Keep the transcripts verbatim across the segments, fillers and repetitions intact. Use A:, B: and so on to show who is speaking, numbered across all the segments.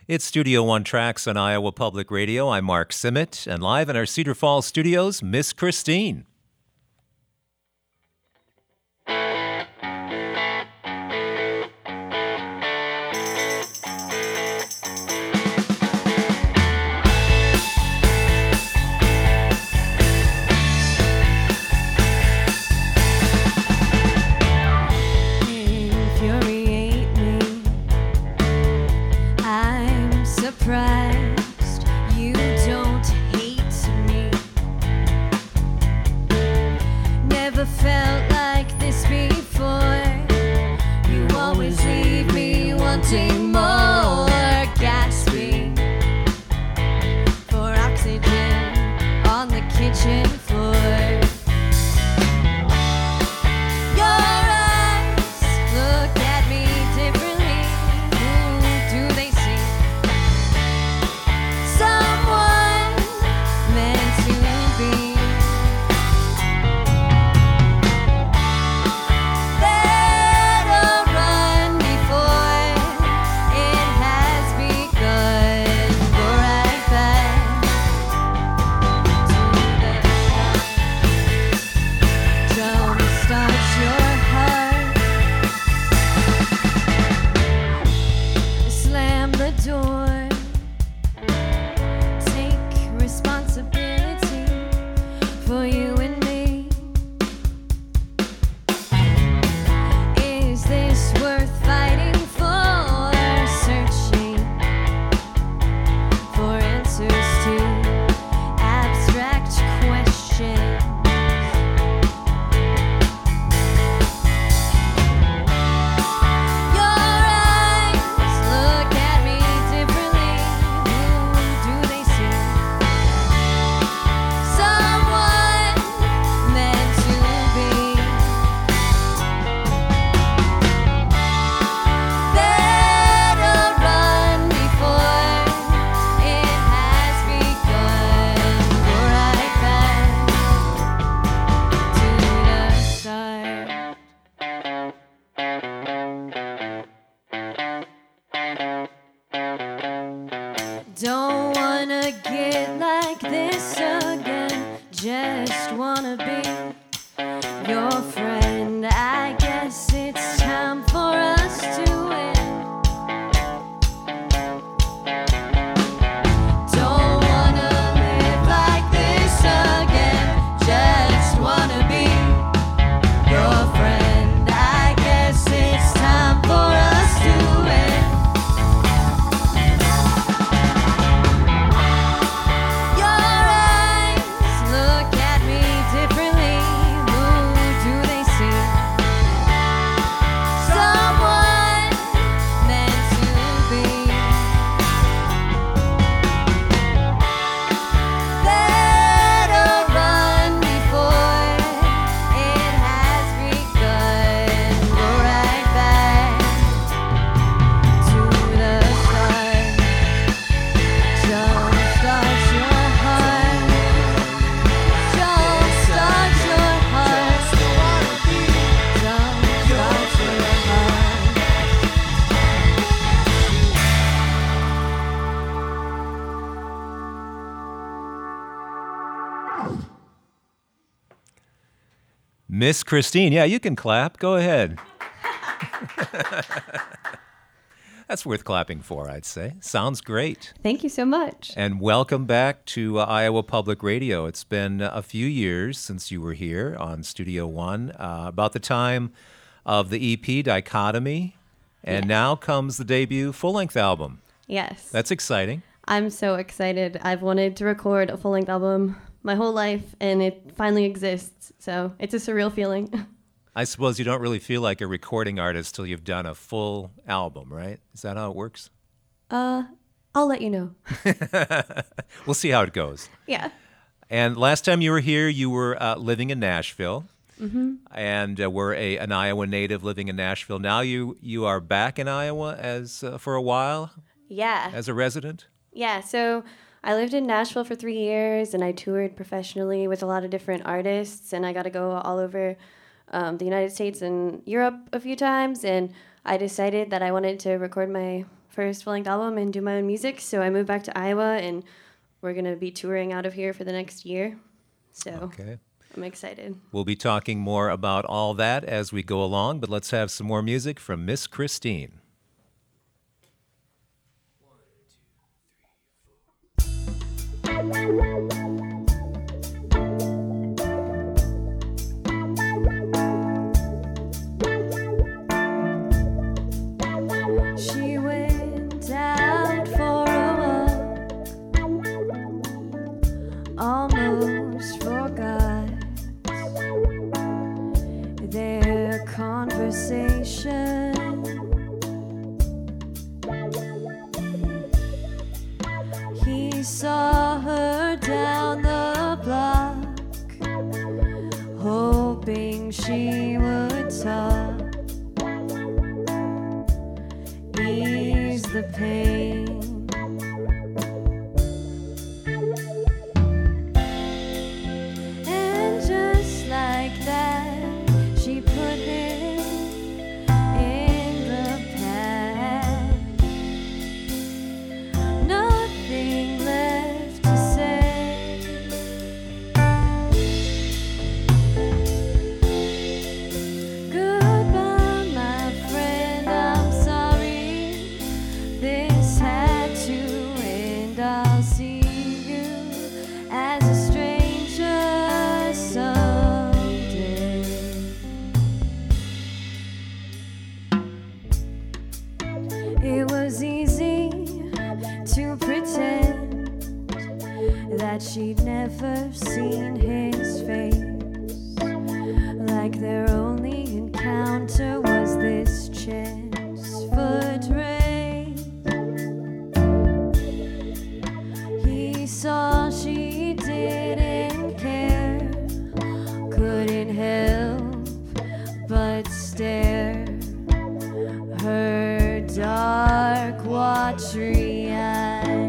A: It's Studio One Tracks on Iowa Public Radio. I'm Mark Simmet, and live in our Cedar Falls studios, Miss Christine.
B: Don't wanna get like this again. Just wanna be your friend. I guess it's time for us to end. Don't wanna live like this again. Just wanna be your friend. I guess it's time for us to end.
A: Miss Christine, yeah, you can clap. Go ahead. That's worth clapping for, I'd say. Sounds great.
B: Thank you so much.
A: And welcome back to uh, Iowa Public Radio. It's been a few years since you were here on Studio One, uh, about the time of the E P Dichotomy, and
B: yes.
A: Now comes the debut full-length album.
B: Yes.
A: That's exciting.
B: I'm so excited. I've wanted to record a full-length album my whole life, and it finally exists, so it's a surreal feeling.
A: I suppose you don't really feel like a recording artist till you've done a full album, right? Is that how it works?
B: Uh, I'll let you know.
A: We'll see how it goes.
B: Yeah.
A: And last time you were here, you were uh, living in Nashville,
B: mm-hmm.
A: and uh, were a, an Iowa native living in Nashville. Now you, you are back in Iowa as uh, for a while?
B: Yeah.
A: As a resident?
B: Yeah, so I lived in Nashville for three years, and I toured professionally with a lot of different artists, and I got to go all over um, the United States and Europe a few times, and I decided that I wanted to record my first full-length album and do my own music. So I moved back to Iowa, and we're going to be touring out of here for the next year. So
A: Okay.
B: I'm excited.
A: We'll be talking more about all that as we go along, but let's have some more music from Miss Christine.
B: She went out for a walk, almost forgot their conversation. He saw her down the block, hoping she would talk, ease the pain. And just like that, she put him in the past. Nothing left to say. Goodbye, my friend, I'm sorry this had to end. I'll see you as a stranger someday. It was easy to pretend that she'd never seen his face, like their only encounter was this chance foot race. He saw she didn't care, couldn't help but stare, her dark, watery eyes.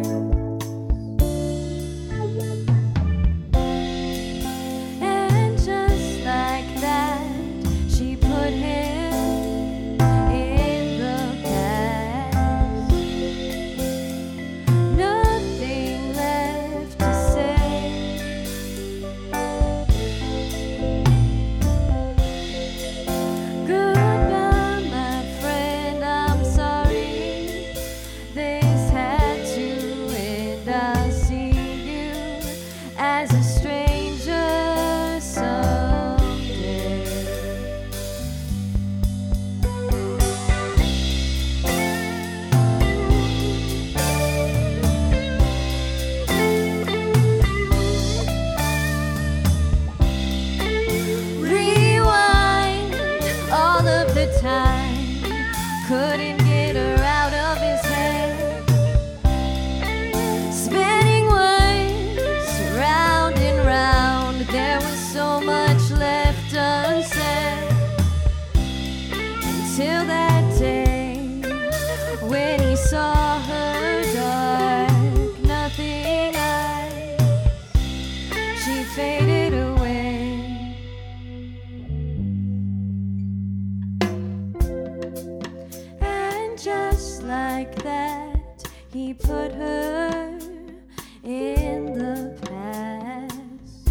B: And just like that, she put him in the past. Nothing left to say. Goodbye, my friend, I'm sorry this had to end. I'll see you as a stranger someday. Rewind all of the time, couldn't get her out of his head, spinning words round and round. There was so much left unsaid until that day when he saw her dark, nothing eyes. She faded away. And just like that, he put her in the past.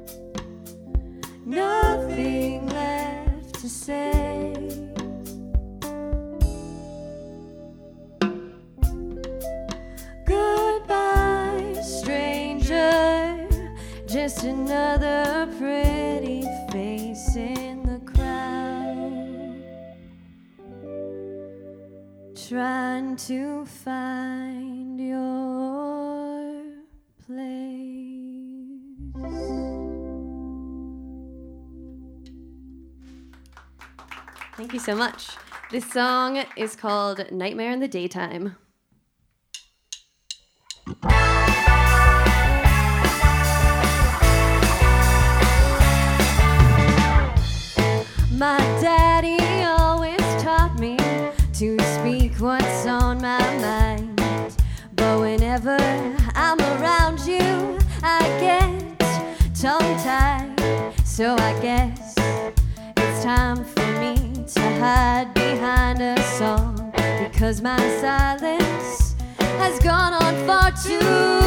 B: Nothing left to say. Goodbye, stranger, just another pretty face in the crowd, trying to find your place. Thank you so much. This song is called Nightmare in the Daytime. My daddy always taught me to speak what's on my mind, but whenever I'm around you, I get tongue-tied. So I guess it's time for me to hide behind a song, 'cause my silence has gone on far too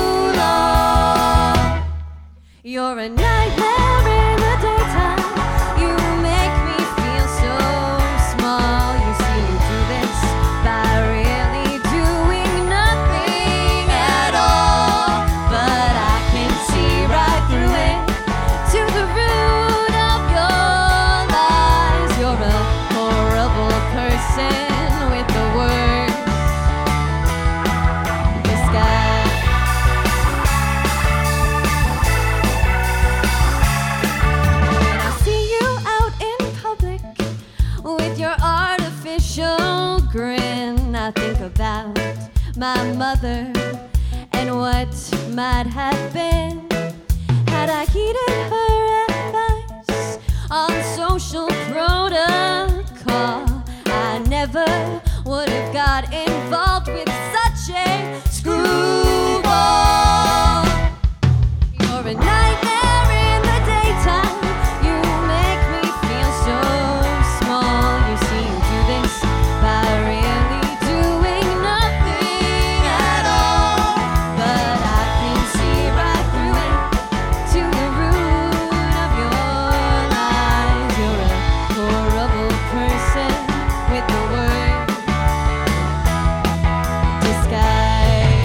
B: long. You're a nightmare in the daytime. You make me feel so small. You see, you do this by really doing nothing at all. But I can see right through it, to the root of your lies. You're a horrible person with the worst disguise. When I see you out in public with your artificial grin, I think about my mother and what might have been had I heeded her advice on social protocol. I never would have got involved with such a screwball. You're a nightmare in the daytime. You make me feel so small. You see, you do this by really doing nothing at all. But I can see right through it, to the root of your lies. You're a horrible person with the word disguise.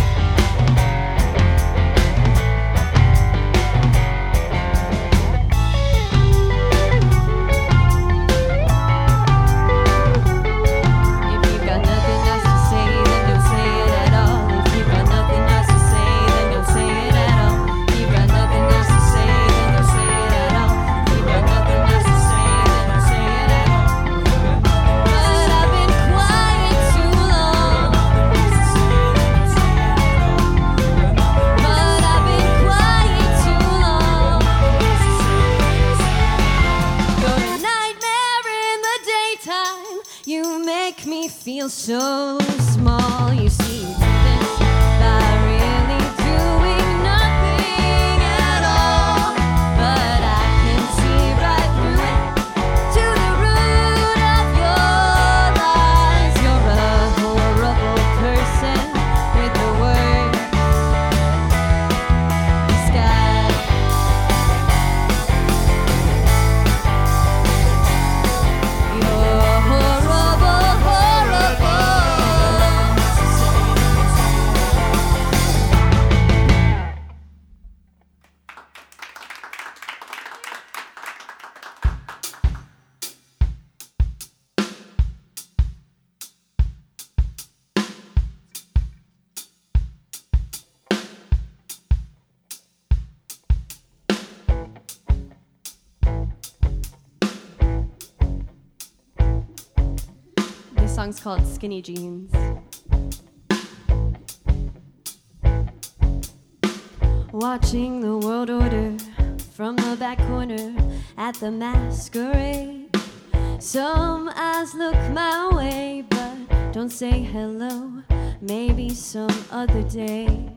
B: If you've got nothing else to say, then don't say it at all. If you've got nothing else to say, then don't say it at all. If you've got nothing else to say, then don't say it at all. If you've got nothing else to say, then don't say it at all. But I've been quiet too long. But I've been quiet too long. You're a nightmare in the daytime. You make me feel so small. You see, you do this by really doing nothing at all. But I can see right through it, to the root of your lies. You're a horrible person with the word disguise. You're horrible, horrible. This song's called Skinny Jeans. Watching the world order from the back corner at the masquerade. Some eyes look my way, but don't say hello. Maybe some other day.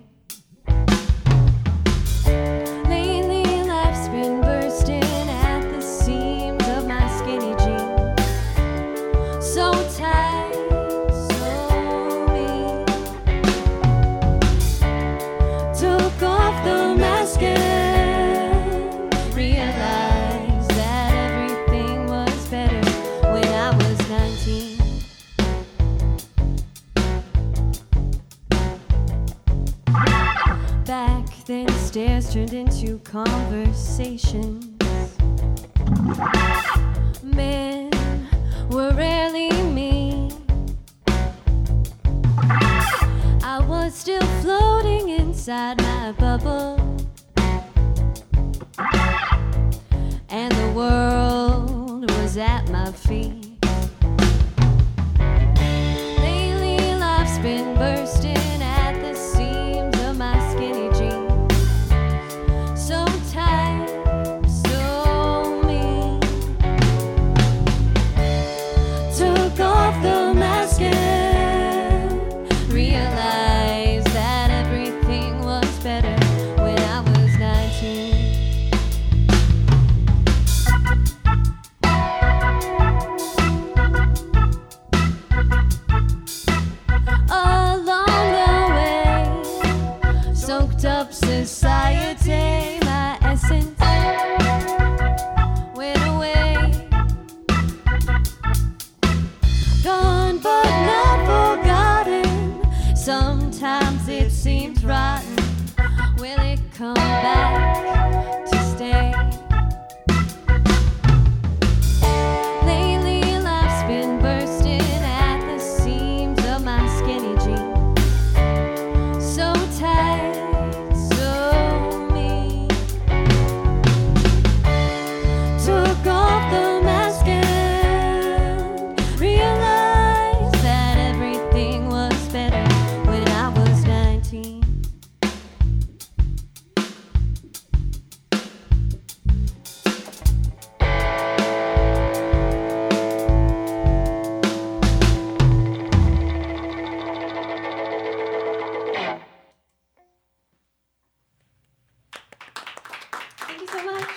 B: Lately, life's been bursting at the seams of my skinny jeans. So tight, so mean. Took off the mask and realized that everything was better when I was nineteen. Back then, stares turned into conversations. Men were rarely mean. I was still floating inside my bubble, and the world was at my feet. Lately, life's been bursting at the seams of my skinny jeans. So tight, so mean. Took off the mask and realized that everything was better when I was nineteen. up society. My essence went away. Gone but not forgotten. Sometimes it seems rotten. Will it come back to stay? Lately life's been bursting at the seams of my skinny jeans. So tight, so mean. Took off the mask and realized that everything was better when I was nineteen. Thank you so much.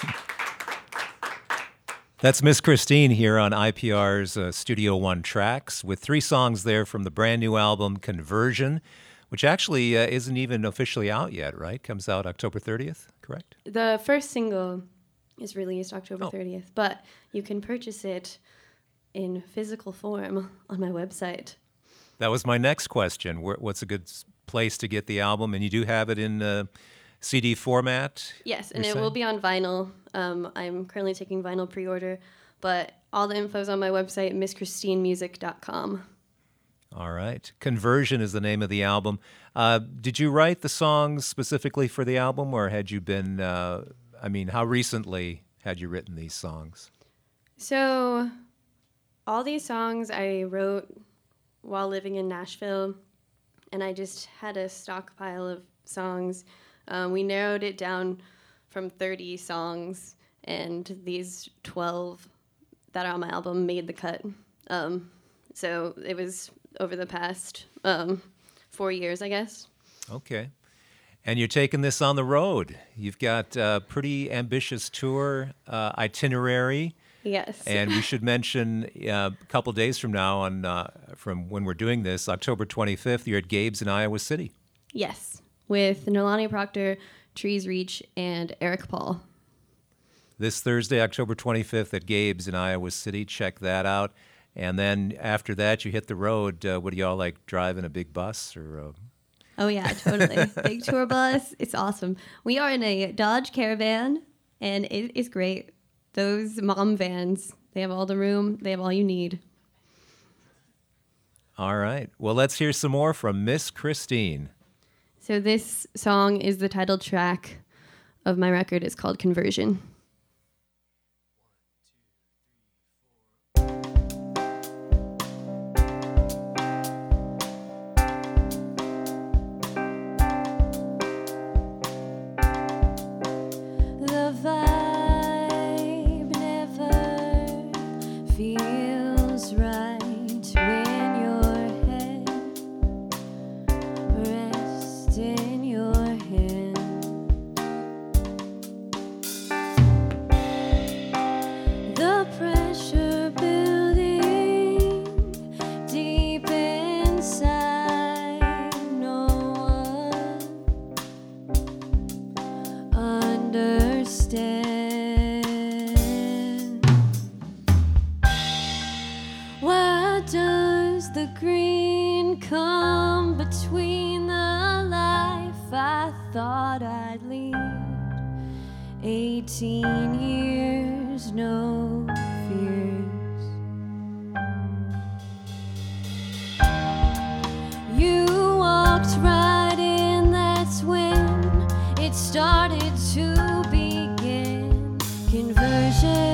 A: That's Miss Christine here on I P R's uh, Studio One Tracks with three songs there from the brand new album Conversion, which actually uh, isn't even officially out yet, right? Comes out October thirtieth, correct?
C: The first single is released October
A: Oh.
C: thirtieth, but you can purchase it in physical form on my website.
A: That was my next question. Where, what's a good s- place to get the album? And you do have it in uh, C D format?
C: Yes, and
A: you're
C: it will
A: saying?
C: be on vinyl. Um, I'm currently taking vinyl pre-order, but all the info's on my website, miss christine music dot com.
A: All right. Conversion is the name of the album. Uh, did you write the songs specifically for the album, or had you been, uh, I mean, how recently had you written these songs?
C: So all these songs I wrote while living in Nashville, and I just had a stockpile of songs. Um, we narrowed it down from thirty songs, and these twelve that are on my album made the cut. Um, so it was over the past um, four years, I guess.
A: Okay. And you're taking this on the road. You've got a pretty ambitious tour uh, itinerary.
C: Yes.
A: And we should mention uh, a couple days from now, on uh, from when we're doing this, October twenty-fifth, you're at Gabe's in Iowa City.
C: Yes, with Nolani Proctor, Trees Reach, and Eric Paul.
A: This Thursday, October twenty-fifth, at Gabe's in Iowa City. Check that out. And then after that, you hit the road. Uh, what do y'all like, driving a big bus or? Uh...
C: Oh yeah, totally. Big tour bus. It's awesome. We are in a Dodge Caravan, and it is great. Those mom vans, they have all the room. They have all you need.
A: All right. Well, let's hear some more from Miss Christine.
C: So this song is the title track of my record. It's called Conversion.
B: The vibe never feels right when your head rests in your hand. The pressure building deep inside, no one understand. Why does the green come between the life I thought I'd lead? Eighteen years, no fears. You walked right in, that's when it started to begin. Conversion.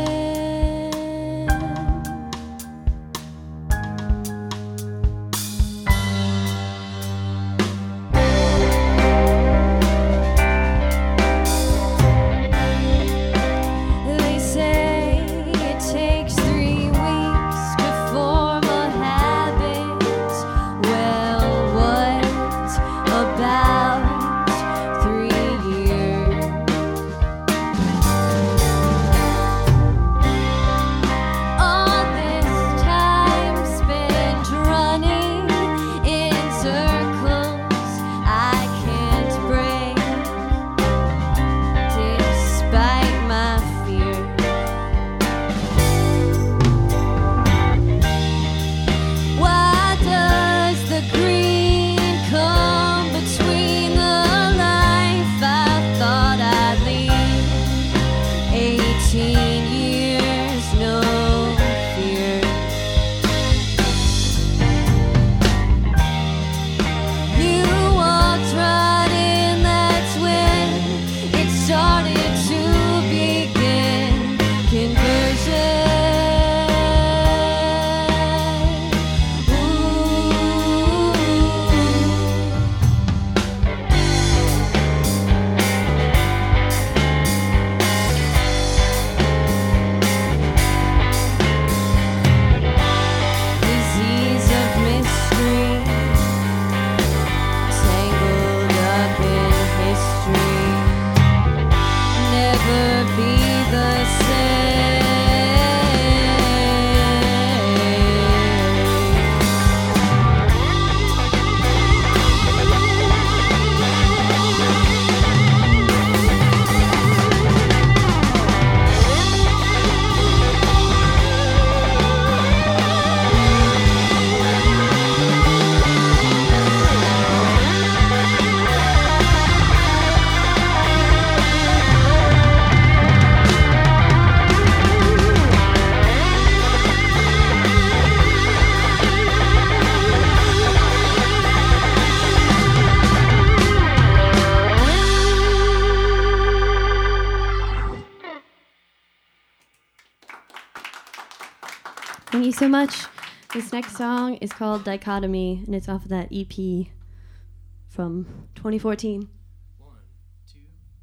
C: Thank you so much. This next song is called Dichotomy, and it's off of that E P from twenty fourteen.
D: One, two,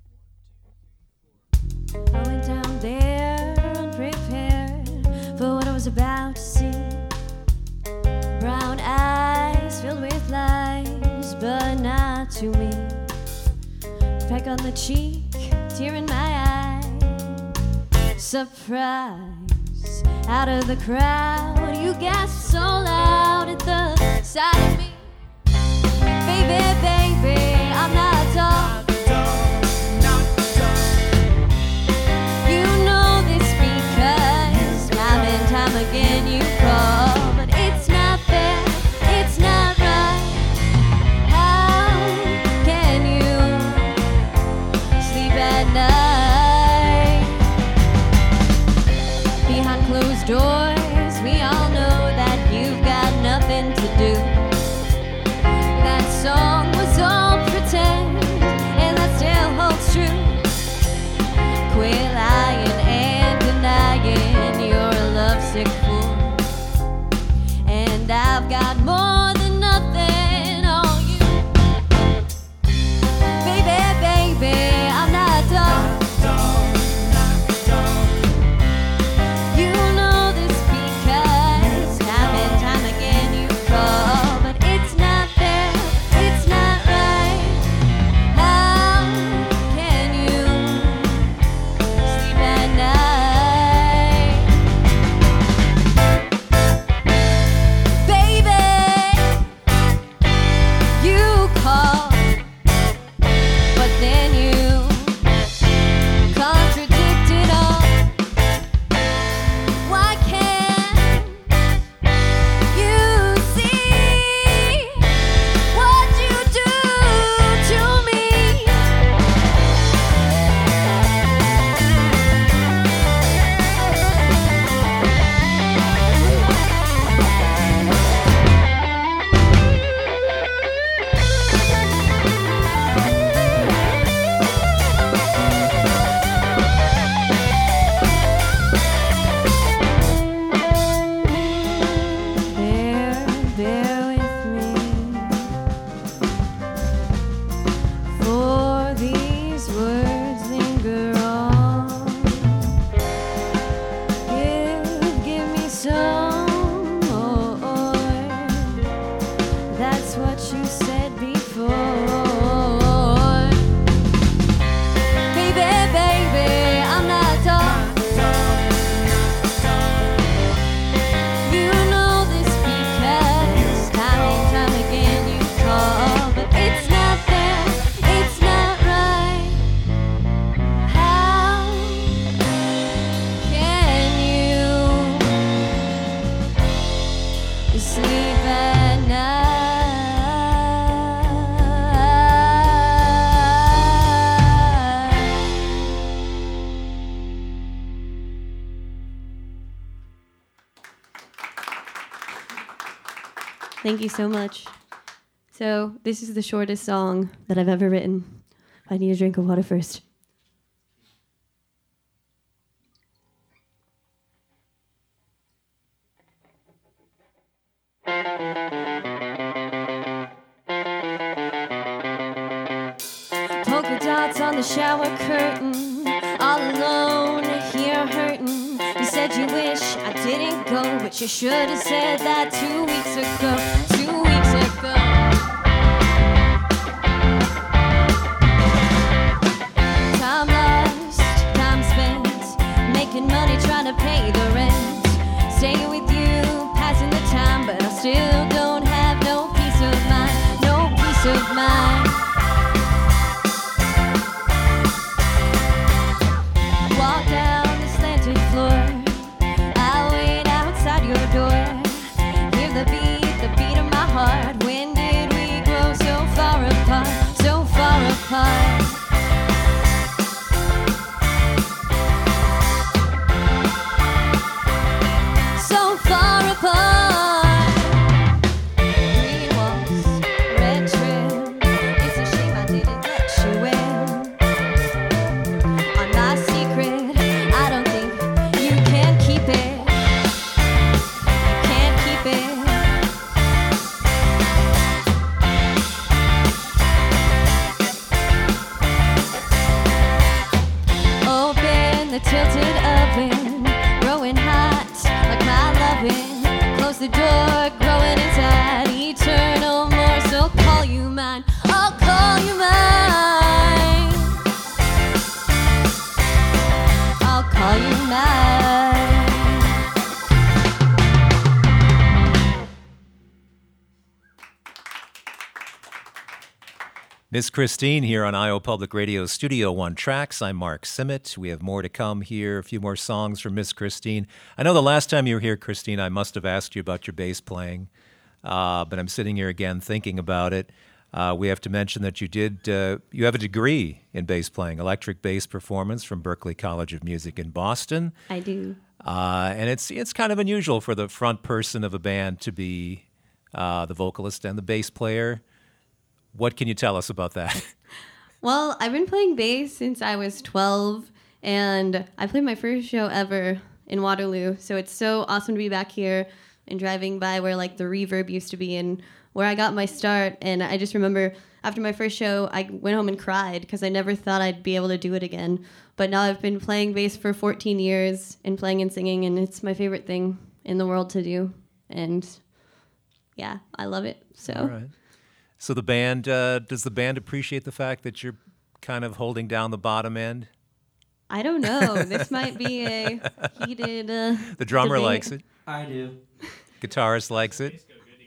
D: one, two,
B: I went down there unprepared for what I was about to see. Brown eyes filled with lies, but not to me. Peck on the cheek, tear in my eye. Surprise, out of the crowd, you gasped so loud at the sight of me. Baby, baby, I'm not a dog. You know this because time and time again you call, but it's not fair, it's not right. How can you sleep at night? Behind closed doors, we all know that you've got nothing to do. That song was all pretend, and that still holds true. Quit lying and denying you're a lovesick fool. And I've got more than nothing on you. Baby, baby, I'm not dumb. You know this because time and time again you call, but it's not fair, it's not right. How can you sleep at night? Baby, you call, but then you contradict it all. Why can't you see what you do to me? Bear, bear with me, for these words linger on. Give, give me some more. That's what you said before. Baby, baby, I'm not dumb. You know this because time and time again you call, but it's not fair, it's not right. How can you sleep at night?
C: Thank you so much. So, this is the shortest song that I've ever written. I need a drink of water first.
B: Polka dots on the shower curtain, all alone here hurting. You said you wish I didn't go, but you should have said that two weeks ago, two weeks ago. Time lost, time spent, making money trying to pay the rent. Staying with you, passing the time, but I still don't have no peace of mind, no peace of mind. Walk down the slanted floor, I wait outside your door. Hear the beat, the beat of my heart. When did we grow so far apart, so far apart? So far apart. Green walls, red trail. If tilted oven, growing hot like my loving. Close the door, growing inside, eternal morsel. Call you mine, I'll call you mine. I'll call you mine.
A: Miss Christine here on Iowa Public Radio Studio One Tracks. I'm Mark Simmet. We have more to come here, a few more songs from Miss Christine. I know the last time you were here, Christine, I must have asked you about your bass playing, uh, but I'm sitting here again thinking about it. Uh, we have to mention that you did, uh, you have a degree in bass playing, electric bass performance from Berklee College of Music in Boston.
C: I do.
A: Uh, and it's it's kind of unusual for the front person of a band to be uh, the vocalist and the bass player. What can you tell us about that?
C: Well, I've been playing bass since I was twelve, and I played my first show ever in Waterloo. So it's so awesome to be back here and driving by where like the Reverb used to be and where I got my start. And I just remember after my first show, I went home and cried because I never thought I'd be able to do it again. But now I've been playing bass for fourteen years and playing and singing, and it's my favorite thing in the world to do. And yeah, I love it. So.
A: All right. So the band, uh, does the band appreciate the fact that you're kind of holding down the bottom end?
C: I don't know. This might be a heated uh,
A: The drummer
C: debate.
A: likes it.
D: I do.
A: Guitarist likes it.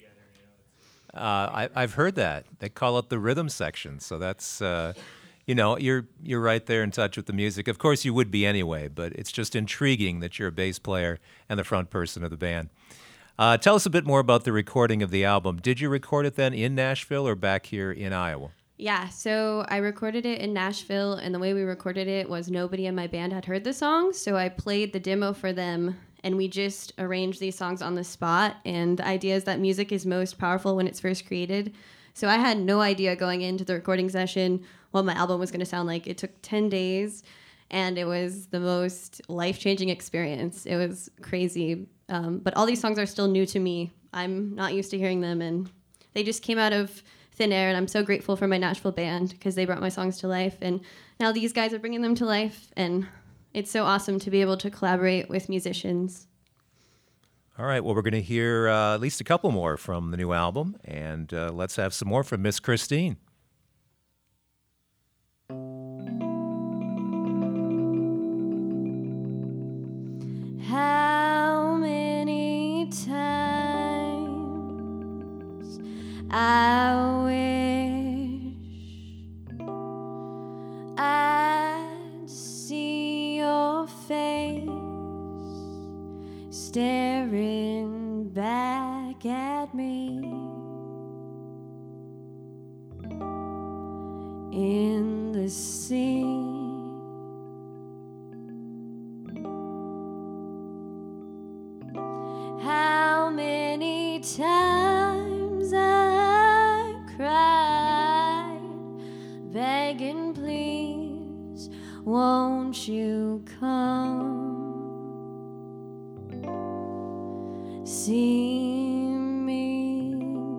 A: Uh, I, I've heard that. They call it the rhythm section. So that's, uh, you know, you're you're right there in touch with the music. Of course, you would be anyway, but it's just intriguing that you're a bass player and the front person of the band. Uh, tell us a bit more about the recording of the album. Did you record it then in Nashville or back here in Iowa?
C: Yeah, so I recorded it in Nashville, and the way we recorded it was nobody in my band had heard the song, so I played the demo for them, and we just arranged these songs on the spot. And the idea is that music is most powerful when it's first created. So I had no idea going into the recording session what my album was going to sound like. It took ten days, and it was the most life-changing experience. It was crazy. Um, but all these songs are still new to me. I'm not used to hearing them, and they just came out of thin air, and I'm so grateful for my Nashville band because they brought my songs to life, and now these guys are bringing them to life, and it's so awesome to be able to collaborate with musicians.
A: All right, well, we're going to hear uh, at least a couple more from the new album, and uh, let's have some more from Miss Christine.
B: How many times I wish I'd see your face staring back at me in the sea. How many times I cried, begging, please, won't you come see me?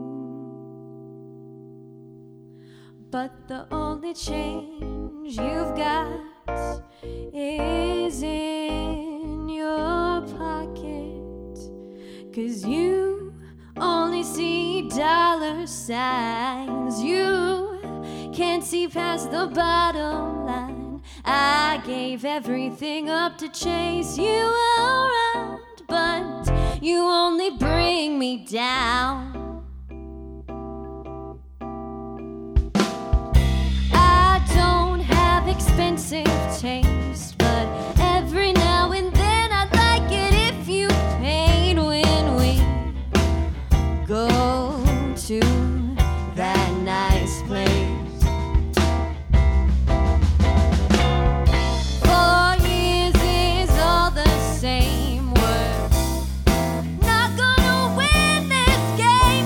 B: But the only change you've got is in your pocket. 'Cause you only see dollar signs. You can't see past the bottom line. I gave everything up to chase you around, but you only bring me down. I don't have expensive taste, but every now and then I'd like it if you paid when we go to that nice place. Four years is all the same. We're not gonna win this game.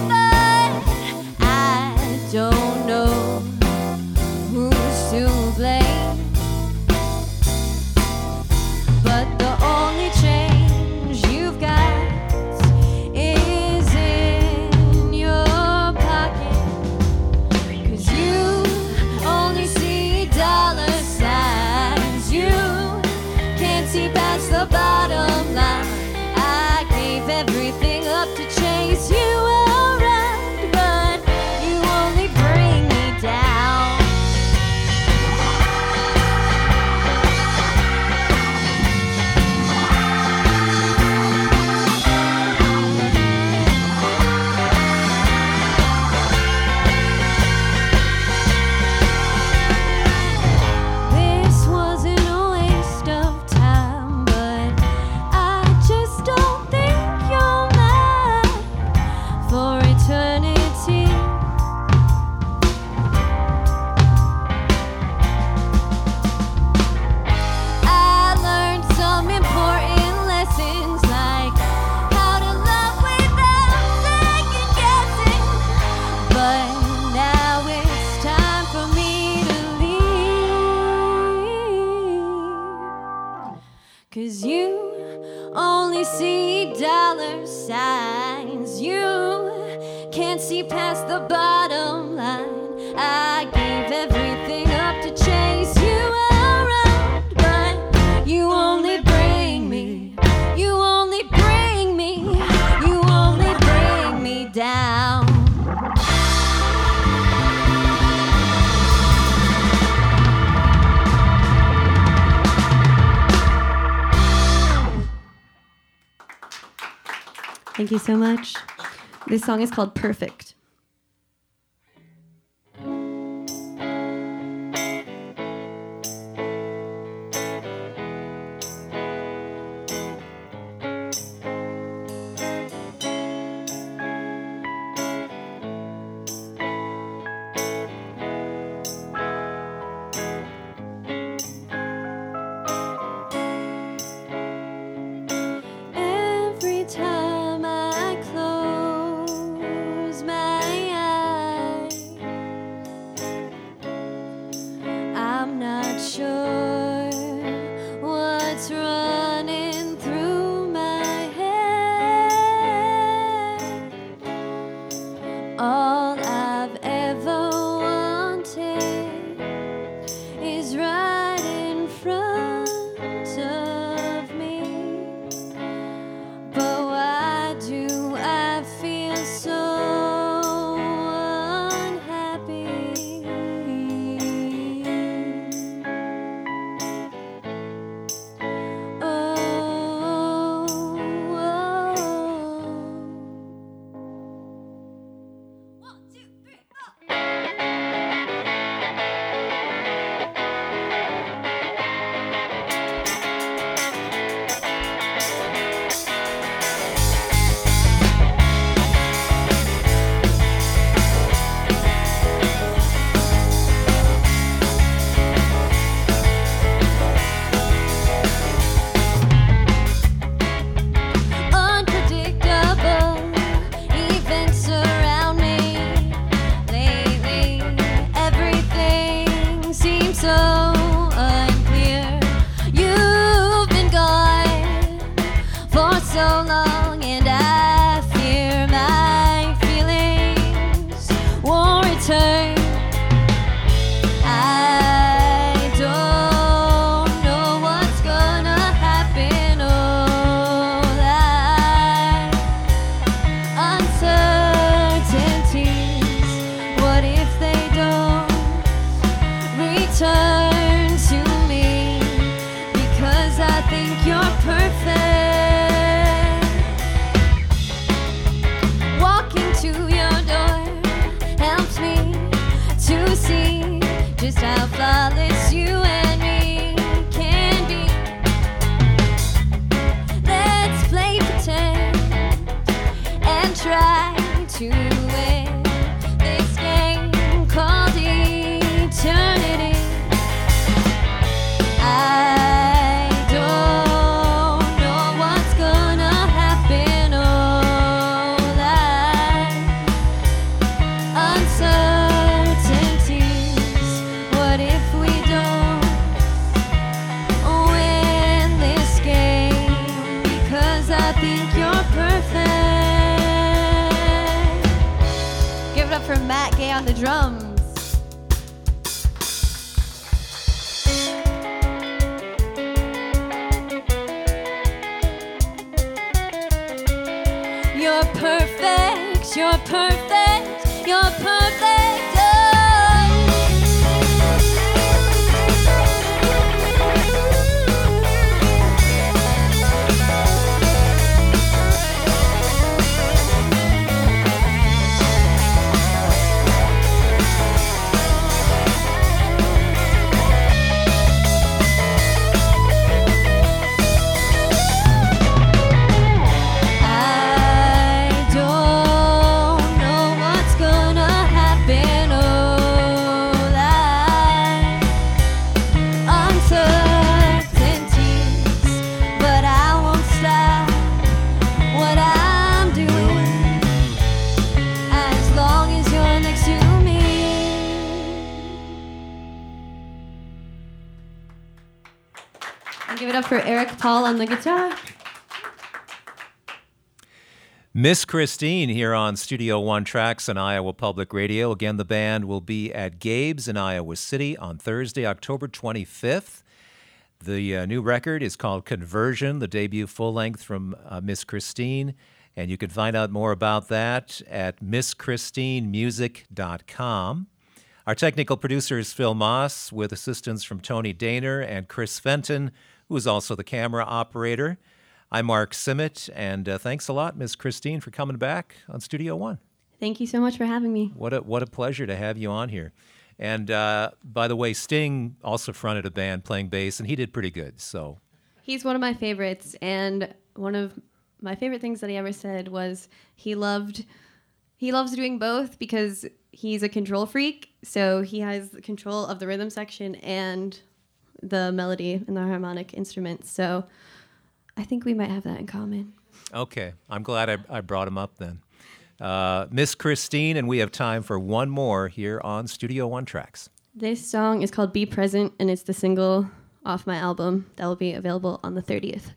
B: dollar signs. You can't see past the bottom line. I gave everything up to chase you around, but you only bring me, you only bring me, you only bring me down.
C: Thank you so much. This song is called Perfect.
B: Every time I close my eyes, I'm not sure what's running through my head. All I've ever wanted is right in front of me. But why do I feel so unhappy? Oh, oh. One, two, three, four. Unpredictable events around me lately. Everything seems so unclear. You've been gone for so long, and I fear my feelings won't return. I don't know what's gonna happen. Oh, that uncertainties. What if they don't return to me? Because I think you're perfect. Walking to your door helps me to see just how flawless you and me can be. Let's play pretend and try to win this game called eternity. I don't know what's gonna happen. Oh, that uncertainties. What if we don't win this game? Because I think you're perfect. Give it up for Matt Gay on the drums. You're perfect, you're perfect, you're perfect. Oh. I don't know what's gonna happen. Oh, that uncertainties. But I won't stop what I'm doing as long as you're next to me.
C: And give it up for Eric Paul on the guitar.
A: Miss Christine here on Studio One Tracks on Iowa Public Radio. Again, the band will be at Gabe's in Iowa City on Thursday, October twenty-fifth. The uh, new record is called Conversion, the debut full-length from uh, Miss Christine, and you can find out more about that at miss christine music dot com. Our technical producer is Phil Moss, with assistance from Tony Daner and Chris Fenton, who is also the camera operator. I'm Mark Simmet, and uh, thanks a lot, Miss Christine, for coming back on Studio One.
C: Thank you so much for having me.
A: What a what a pleasure to have you on here. And uh, by the way, Sting also fronted a band playing bass, and he did pretty good. So
C: he's one of my favorites, and one of my favorite things that he ever said was he loved he loves doing both because he's a control freak. So he has the control of the rhythm section and the melody and the harmonic instruments. So I think we might have that in common.
A: Okay. I'm glad I, I brought him up then. Uh, Miss Christine, and we have time for one more here on Studio One Tracks.
C: This song is called Be Present, and it's the single off my album that will be available on the thirtieth.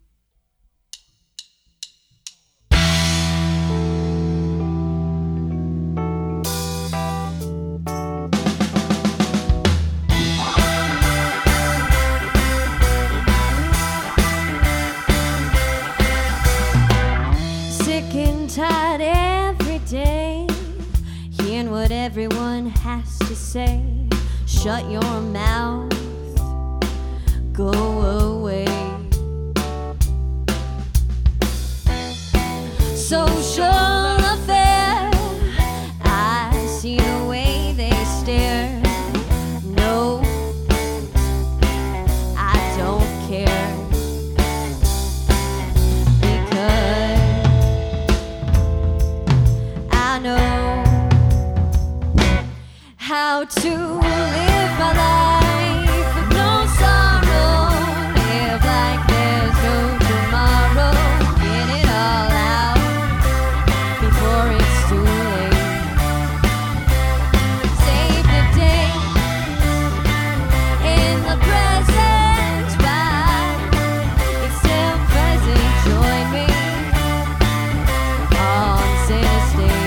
B: Tired every day, hearing what everyone has to say. Shut your mouth, go away. Social affair, I see the way they stare. No, I don't care. How to live my life with no sorrow, live like there's no tomorrow, get it all out before it's too late. Save the day in the present, while it's still present. Join me on Saint's Day.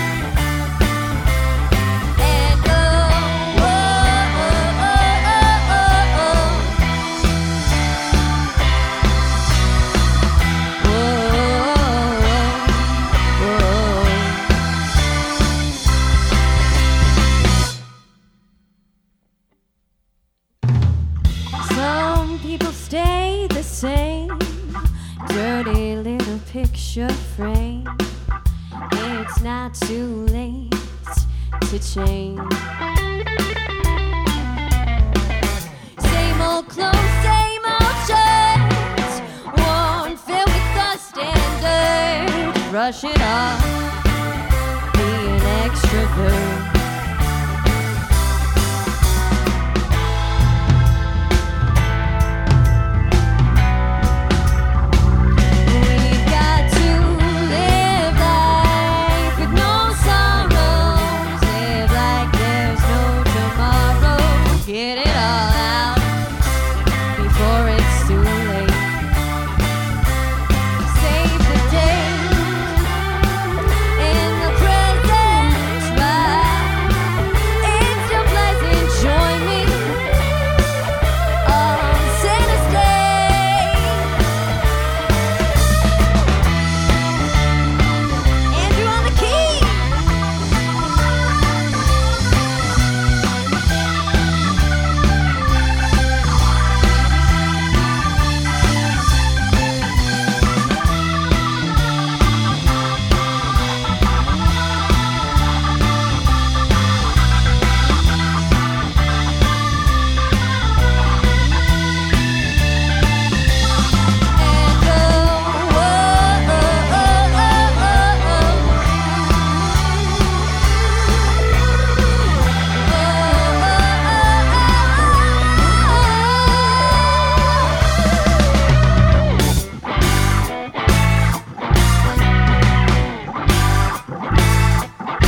B: Stay the same, dirty little picture frame. It's not too late to change. Same old clothes, same old shirts, worn filled with dust and dirt. Brush it off, be an extrovert. Get it all out before it's too late. Save the day in the present, while it's still pleasant. Join me on Saint's Day. Andrew on the key.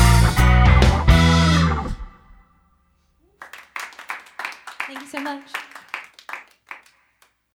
B: Thank you so much.